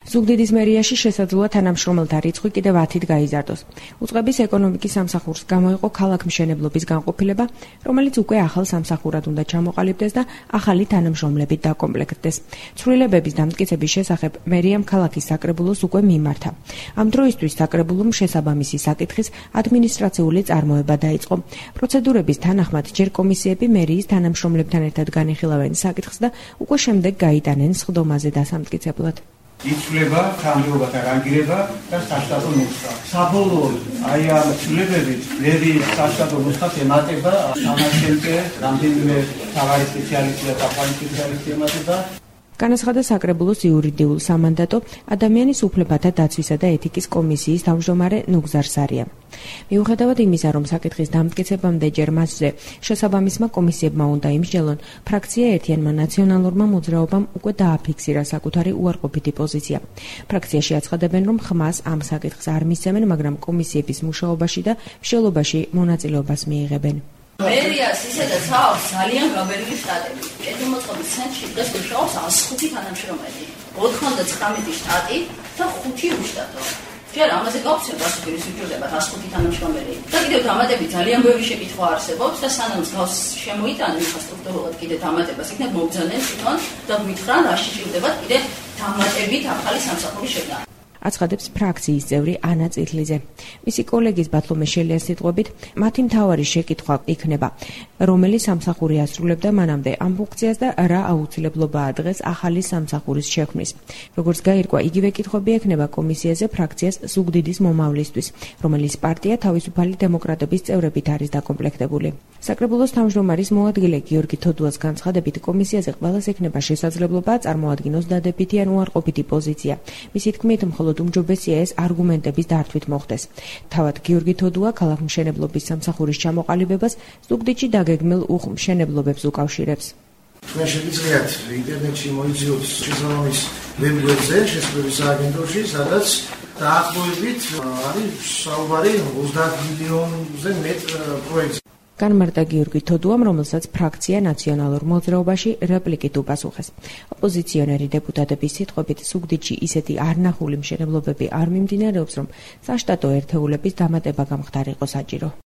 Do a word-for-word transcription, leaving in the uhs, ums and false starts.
ზუგდიდის მერიაში შესაძლოა თანამშრომელთა რიცხვი კიდევ ათით გაიზარდოს. უწყების ეკონომიკის სამსახურს გამოიყო ქალაქმშენებლობის განყოფილება, რომელიც უკვე ახალ სამსახურად უნდა ჩამოყალიბდეს და ახალი თანამშრომლებით დაკომპლექტდეს. ცვლილებების დამტკიცების შესახებ მერიამ ქალაქის საკრებულოს უკვე მიმართა. ამ დროისთვის საკრებულომ შესაბამისი საკითხის ადმინისტრაციული წარმოება დაიწყო. პროცედურების თანახმად ჯერ კომისიები მერიის თანამშრომლებთან ერთად განიხილავენ საკითხს და უკვე შემდეგ გაიტანენ სხდომაზე დასამტკიცებლად. იცვლება თანამდებობათა რანგირება და საშტატო ნუსხა. საბოლოოდ აი ამ ცვლილებებით მერიის საშტატო ნუსხას ემატება სამარხელკე, რამდენიმე თავარი სპეციალისტი და საფრთხის სპეციალისტი ემატება. განაცხადა საკრებულოს იურიდიულ სამანდატო ადამიანის უფლებათა დაცვისა და ეთიკის კომისიის თავმჯდომარე ნუგზარ სარიამ. მიუხედავად იმისა, რომ საკითხის დამტკიცებამდე ჯერ მასზე შესაბამისმა კომისიებმა უნდა იმსჯელონ, ფრაქცია ერთიანმა ნაციონალურმა მოძრაობამ უკვე დააფიქსირა საკუთარი უარყოფითი პოზიცია. ფრაქციაში აცხადებენ, რომ ხმას ამ საკითხს არ მისცემენ, მაგრამ კომისიების მუშაობაში და მსჯელობაში მონაწილეობას მიიღებენ. მერიას ისედაც აქვს ძალიან გაბერილი შტატები. კეთილმოწყობის ცენტრში დღეს მუშაობს ას ხუთი თანამშრომელი, ოთხმოცდაცხრამეტი შტატი და ხუთი უშტატო. ჯერ ამაზე გავხსენ გასაგები სიუჟეტებად ას ხუთი თანამშრომელი. და კიდევ დამატები ძალიან ბევრი შეკითხვა არსებობს და სანამ გავს შემოიტანენ ინფრასტრუქტურულად კიდე დამატებას იქნებ მოგზადნენ თვითონ და გვითხრან რა შეჭირდებათ კიდე დამატებით ახალი სამსახურის შექმნა. აცხადებს ფრაქციის წევრი ანა წითლიძე. მისი კოლეგის ბათლომე შელიას სიტყვებით, მათი მთავარი შეკითხვა იქნება, რომელი სამსახური ასრულებდა მანამდე ამ ფუნქციას და რა აუცილებლობაა დღეს ახალი სამსახურის შექმნის. როგორც გაირკვა, იგივე კითხვები ექნება კომისიაზე ფრაქციას ზუგდიდის მომავლისთვის, რომელიც პარტია თავისუფალი დემოკრატების წევრებით არის დაკომპლექტებული. საკრებულოს თავმჯდომარის მოადგილე გიორგი თოდუას განცხადებით, კომისიაზე ყველას ექნება შესაძლებლობა წარმოადგინოს დადებითი ან უარყოფითი პოზიცია. მისი თქმით, მხოლოდ უმჯობესია ეს არგუმენტების დართვით მოხდეს. თავად გიორგი თოდუა ქალაქმშენებლობის სამსახურის ჩამოყალიბებას ზუგდიდში დაგეგმილ უხმშენებლობებს უკავშირებს. თქვენ შეგიძლიათ ინტერნეტში მოიძიოთ შესაბამის ვებგვერდზე, შესაბამის სააგენტოში, სადაც დაახლოებით არის საუბარი ოცდაათ მილიონზე მეტ პროექტზე. განმარტა გიორგი თოდუამ, რომელსაც ფრაქცია ნაციონალურ მოძრაობაში რეპლიკით უპასუხეს. ოპოზიციონერი დეპუტატების სიტყვებით, ზუგდიდში ისეთი არნახული მშენებლობები არ მიმდინარეობს, რომ საშტატო ერთეულების დამატება გამხდარიყო საჭირო.